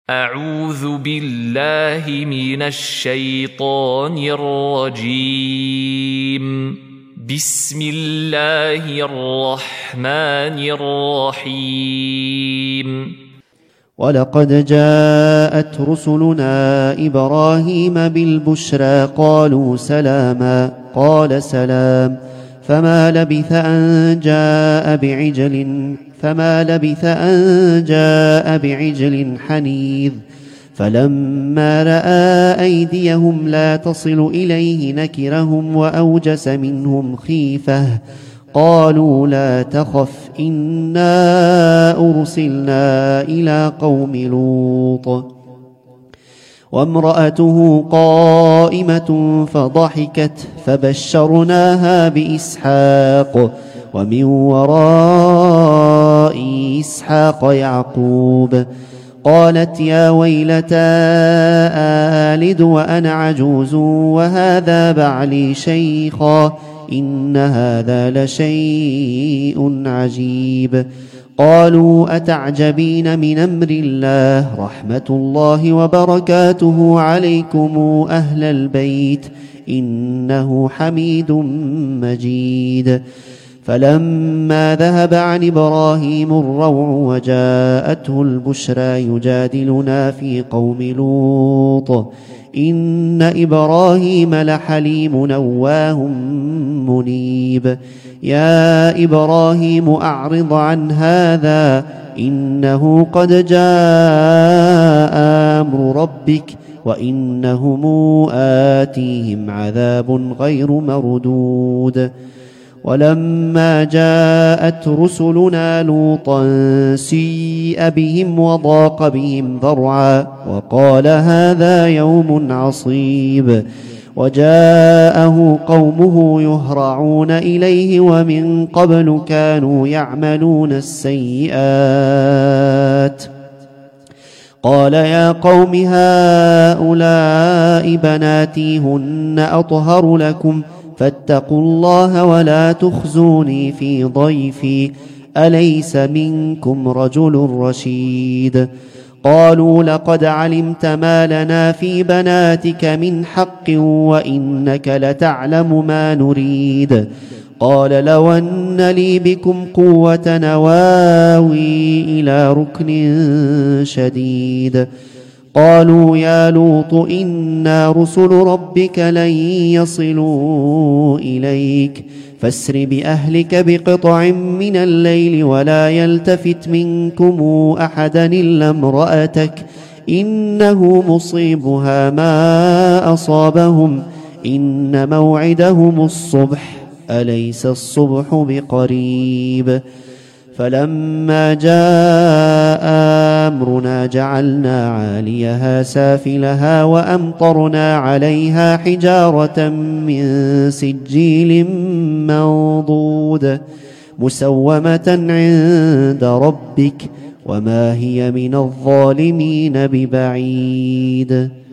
أعوذ بالله من الشيطان الرجيم. بسم الله الرحمن الرحيم. ولقد جاءت رسلنا إبراهيم بالبشرى قالوا سلاما قال سلام فما لبث أن جاء بعجل حنيذ فلما رأى أيديهم لا تصل إليه نكرهم وأوجس منهم خيفة قالوا لا تخف إنا أرسلنا إلى قوم لوط وامرأته قائمة فضحكت فبشرناها بإسحاق ومن وراء إسحاق يعقوب قالت يا ويلتى آلد وأنا عجوز وهذا بعلي شيخا إن هذا لشيء عجيب قالوا أتعجبين من أمر الله رحمة الله وبركاته عليكم أهل البيت إنه حميد مجيد فلما ذهب عن إبراهيم الروع وجاءته البشرى يجادلنا في قوم لوط إن إبراهيم لحليم نواه منيب يا إبراهيم أعرض عن هذا إنه قد جاء أمر ربك وإنهم آتيهم عذاب غير مردود ولما جاءت رسلنا لوطا سيء بهم وضاق بهم ذرعا وقال هذا يوم عصيب وجاءه قومه يهرعون إليه ومن قبل كانوا يعملون السيئات قال يا قوم هؤلاء بناتي هن أطهر لكم فاتقوا الله ولا تخزوني في ضيفي أليس منكم رجل رشيد قالوا لقد علمت ما لنا في بناتك من حق وإنك لتعلم ما نريد قال لو أن لي بكم قوة نواوي إلى ركن شديد قالوا يا لوط إنا رسل ربك لن يصلوا إليك فاسر بأهلك بقطع من الليل ولا يلتفت منكم أحدا إلا امرأتك إنه مصيبها ما أصابهم إن موعدهم الصبح أليس الصبح بقريب فلما جاء أمرنا جعلنا عاليها سافلها وأمطرنا عليها حجارة من سجيل منضود مسومة عند ربك وما هي من الظالمين ببعيد